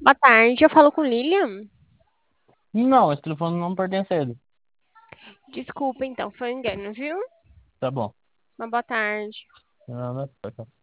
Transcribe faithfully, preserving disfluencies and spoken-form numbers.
Boa tarde, eu falo com Lilian. Não, esse telefone não pertence a ele. Desculpa, então, foi um engano, viu? Tá bom. Uma boa tarde. Não, não é-